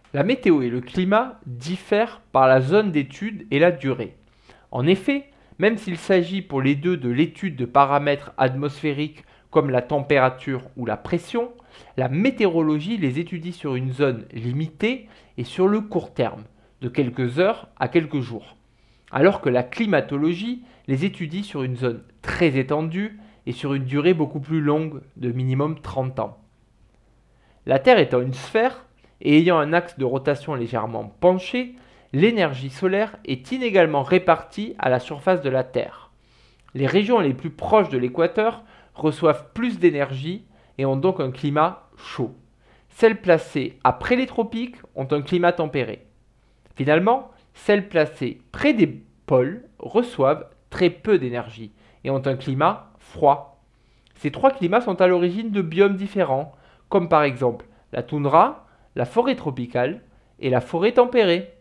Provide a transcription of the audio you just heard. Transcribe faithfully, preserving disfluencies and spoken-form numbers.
La météo et le climat diffèrent par la zone d'étude et la durée. En effet, même s'il s'agit pour les deux de l'étude de paramètres atmosphériques comme la température ou la pression, la météorologie les étudie sur une zone limitée et sur le court terme, de quelques heures à quelques jours, alors que la climatologie les étudie sur une zone très étendue et sur une durée beaucoup plus longue, de minimum trente ans. La Terre étant une sphère et ayant un axe de rotation légèrement penché, l'énergie solaire est inégalement répartie à la surface de la Terre. Les régions les plus proches de l'équateur reçoivent plus d'énergie et ont donc un climat chaud. Celles placées après les tropiques ont un climat tempéré. Finalement, celles placées près des pôles reçoivent très peu d'énergie et ont un climat froid. Ces trois climats sont à l'origine de biomes différents, comme par exemple la toundra, la forêt tropicale et la forêt tempérée.